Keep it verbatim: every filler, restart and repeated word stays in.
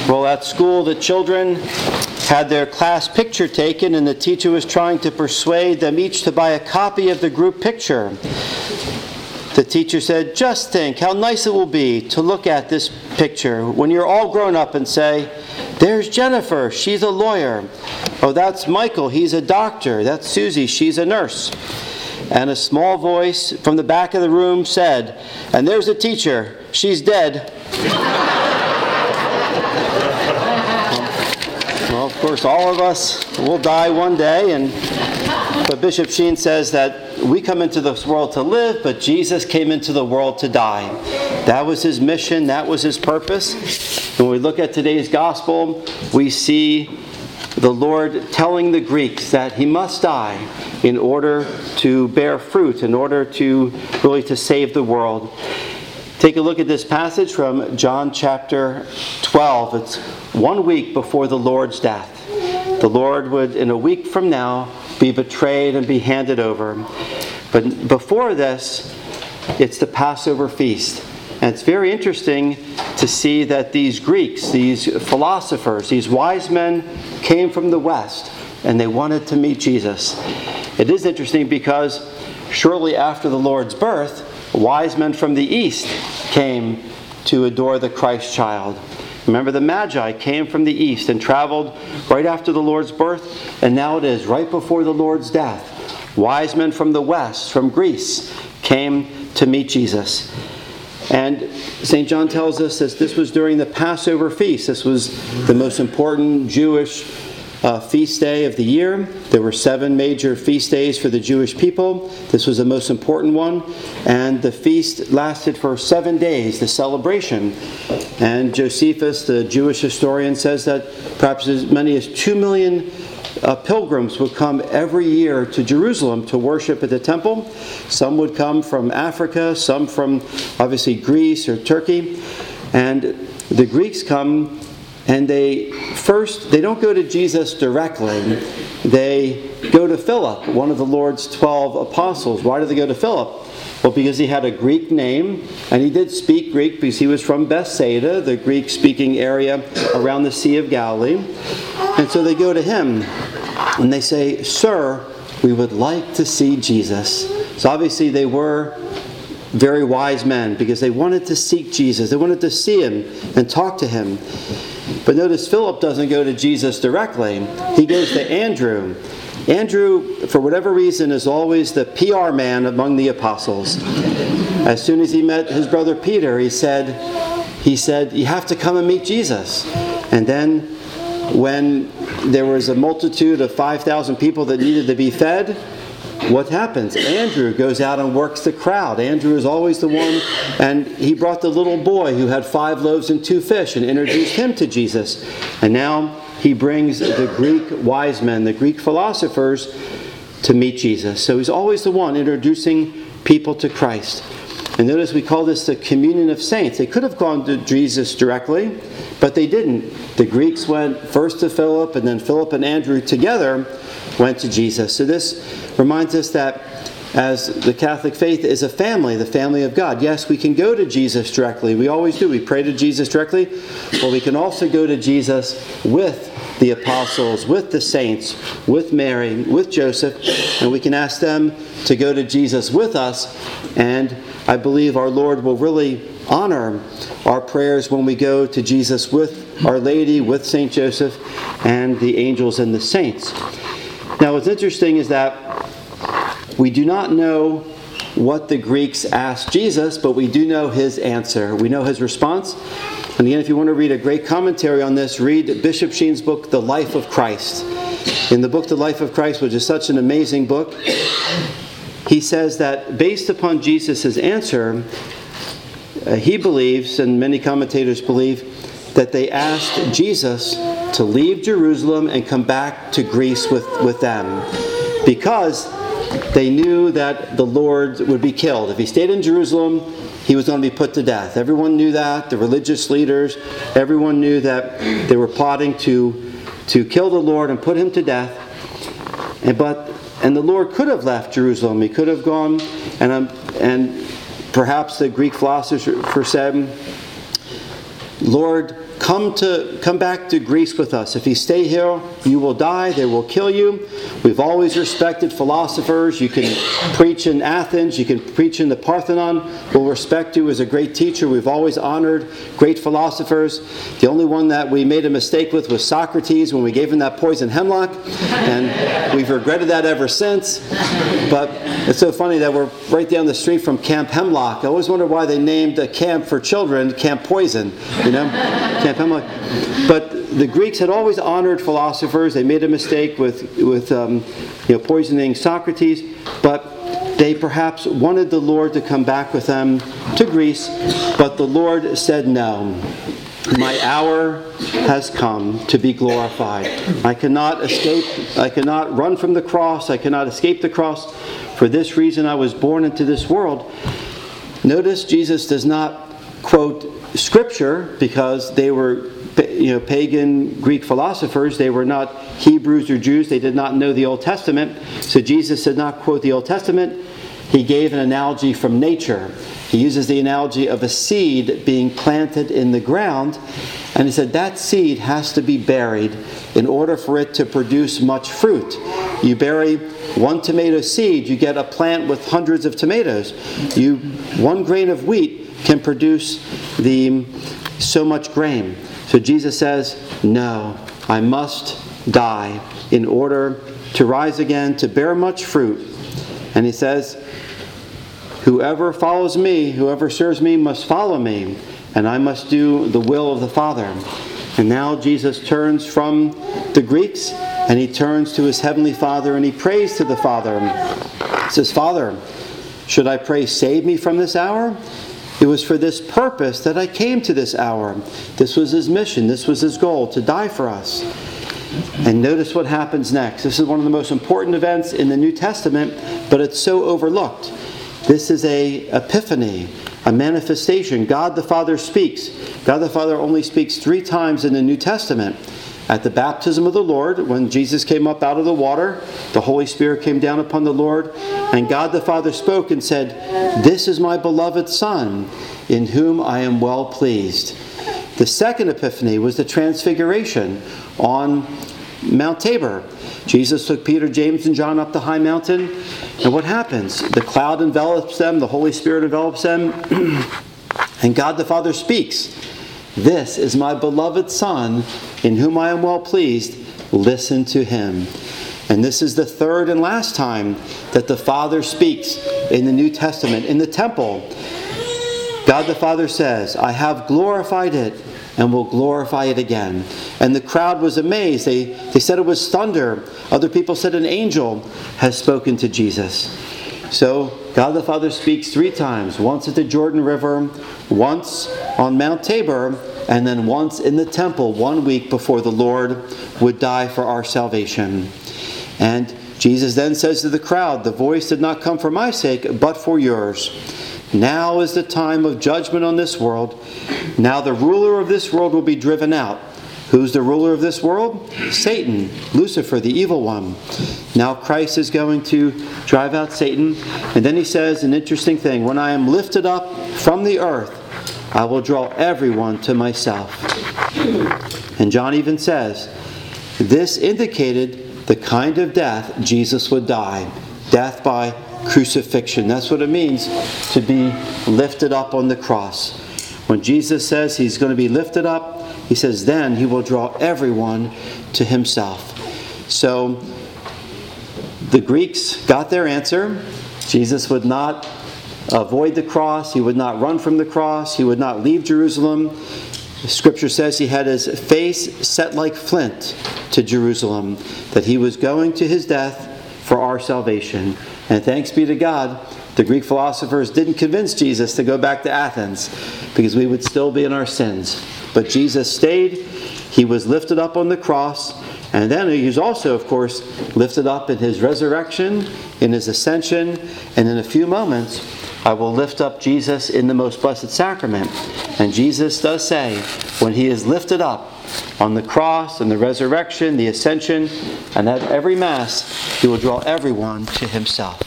Well, at school, the children had their class picture taken, and the teacher was trying to persuade them each to buy a copy of the group picture. The teacher said, "Just think how nice it will be to look at this picture when you're all grown up and say, 'There's Jennifer, she's a lawyer. Oh, that's Michael, he's a doctor. That's Susie, she's a nurse.'" And a small voice from the back of the room said, "And there's the teacher, she's dead." Well, of course, all of us will die one day, and but Bishop Sheen says that we come into this world to live, but Jesus came into the world to die. That was his mission, that was his purpose. When we look at today's gospel, we see the Lord telling the Greeks that he must die in order to bear fruit, in order to really to save the world. Take a look at this passage from John chapter twelve. It's one week before the Lord's death. The Lord would, in a week from now, be betrayed and be handed over. But before this, it's the Passover feast. And it's very interesting to see that these Greeks, these philosophers, these wise men came from the West, and they wanted to meet Jesus. It is interesting because shortly after the Lord's birth, wise men from the East came to adore the Christ child. Remember, the Magi came from the East and traveled right after the Lord's birth, and now it is right before the Lord's death. Wise men from the West, from Greece, came to meet Jesus. And Saint John tells us that this was during the Passover feast. This was the most important Jewish uh, feast day of the year. There were seven major feast days for the Jewish people. This was the most important one. And the feast lasted for seven days, the celebration. And Josephus, the Jewish historian, says that perhaps as many as two million Uh, pilgrims would come every year to Jerusalem to worship at the temple. Some would come from Africa, some from obviously Greece or Turkey. And the Greeks come and they first, they don't go to Jesus directly. They go to Philip, one of the Lord's twelve apostles. Why do they go to Philip? Well, because he had a Greek name, and he did speak Greek because he was from Bethsaida, the Greek-speaking area around the Sea of Galilee. And so they go to him, and they say, "Sir, we would like to see Jesus." So obviously they were very wise men because they wanted to seek Jesus. They wanted to see him and talk to him. But notice Philip doesn't go to Jesus directly. He goes to Andrew. Andrew, for whatever reason, is always the P R man among the apostles. As soon as he met his brother Peter, he said, he said, "You have to come and meet Jesus." And then when there was a multitude of five thousand people that needed to be fed, what happens? Andrew goes out and works the crowd. Andrew is always the one, and he brought the little boy who had five loaves and two fish and introduced him to Jesus. And now he brings the Greek wise men, the Greek philosophers, to meet Jesus. So he's always the one introducing people to Christ. And notice we call this the communion of saints. They could have gone to Jesus directly, but they didn't. The Greeks went first to Philip, and then Philip and Andrew together went to Jesus. So this reminds us that as the Catholic faith is a family, the family of God. Yes, we can go to Jesus directly. We always do. We pray to Jesus directly. But we can also go to Jesus with the apostles, with the saints, with Mary, with Joseph, and we can ask them to go to Jesus with us. And I believe our Lord will really honor our prayers when we go to Jesus with Our Lady, with Saint Joseph, and the angels and the saints. Now, what's interesting is that we do not know what the Greeks asked Jesus, but we do know his answer. We know his response. And again, if you want to read a great commentary on this, read Bishop Sheen's book, The Life of Christ. In the book, The Life of Christ, which is such an amazing book, he says that based upon Jesus' answer, uh, he believes, and many commentators believe, that they asked Jesus to leave Jerusalem and come back to Greece with, with them. Because they knew that the Lord would be killed. If he stayed in Jerusalem, he was going to be put to death. Everyone knew that. The religious leaders, everyone knew that they were plotting to, to kill the Lord and put him to death. And but and the Lord could have left Jerusalem. He could have gone, and um, and perhaps the Greek philosopher said, "Lord, come to come back to Greece with us. If you stay here, you will die. They will kill you. We've always respected philosophers. You can preach in Athens. You can preach in the Parthenon. We'll respect you as a great teacher. We've always honored great philosophers. The only one that we made a mistake with was Socrates when we gave him that poison hemlock. And we've regretted that ever since. But it's so funny that we're right down the street from Camp Hemlock. I always wondered why they named a camp for children Camp Poison, you know, Camp Hemlock. But the Greeks had always honored philosophers. They made a mistake with with um, you know poisoning Socrates, but they perhaps wanted the Lord to come back with them to Greece. But the Lord said no. My hour has come to be glorified. I cannot escape. I cannot run from the cross. I cannot escape the cross. For this reason I was born into this world. Notice Jesus does not quote Scripture because they were you know, pagan Greek philosophers. They were not Hebrews or Jews. They did not know the Old Testament. So Jesus did not quote the Old Testament. He gave an analogy from nature. He uses the analogy of a seed being planted in the ground. And he said that seed has to be buried in order for it to produce much fruit. You bury one tomato seed, you get a plant with hundreds of tomatoes. You one grain of wheat can produce the so much grain. So Jesus says, no, I must die in order to rise again, to bear much fruit. And he says, whoever follows me, whoever serves me must follow me, and I must do the will of the Father. And now Jesus turns from the Greeks and he turns to his heavenly Father and he prays to the Father. He says, Father, should I pray, save me from this hour? It was for this purpose that I came to this hour. This was his mission. This was his goal, to die for us. And notice what happens next. This is one of the most important events in the New Testament, but it's so overlooked. This is a epiphany, a manifestation. God the Father speaks. God the Father only speaks three times in the New Testament. At the baptism of the Lord, when Jesus came up out of the water, the Holy Spirit came down upon the Lord, and God the Father spoke and said, this is my beloved Son, in whom I am well pleased. The second epiphany was the transfiguration on Mount Tabor. Jesus took Peter, James, and John up the high mountain, and what happens? The cloud envelops them, the Holy Spirit envelops them, and God the Father speaks. This is my beloved Son, in whom I am well pleased. Listen to him. And this is the third and last time that the Father speaks in the New Testament. In the temple, God the Father says, I have glorified it and will glorify it again. And the crowd was amazed. They, they said it was thunder. Other people said an angel has spoken to Jesus. So God the Father speaks three times. Once at the Jordan River, once on Mount Tabor, and then once in the temple one week before the Lord would die for our salvation. And Jesus then says to the crowd, the voice did not come for my sake, but for yours. Now is the time of judgment on this world. Now the ruler of this world will be driven out. Who's the ruler of this world? Satan, Lucifer, the evil one. Now Christ is going to drive out Satan. And then he says an interesting thing. When I am lifted up from the earth, I will draw everyone to myself. And John even says, this indicated the kind of death Jesus would die. Death by crucifixion. That's what it means to be lifted up on the cross. When Jesus says he's going to be lifted up, he says then he will draw everyone to himself. So the Greeks got their answer. Jesus would not avoid the cross. He would not run from the cross. He would not leave Jerusalem. Scripture says he had his face set like flint to Jerusalem, that he was going to his death for our salvation. And thanks be to God, the Greek philosophers didn't convince Jesus to go back to Athens, because we would still be in our sins. But Jesus stayed. He was lifted up on the cross. And then he was also, of course, lifted up in his resurrection, in his ascension. And in a few moments, I will lift up Jesus in the most blessed sacrament. And Jesus does say, when he is lifted up on the cross and the resurrection, the ascension, and at every Mass, he will draw everyone to himself.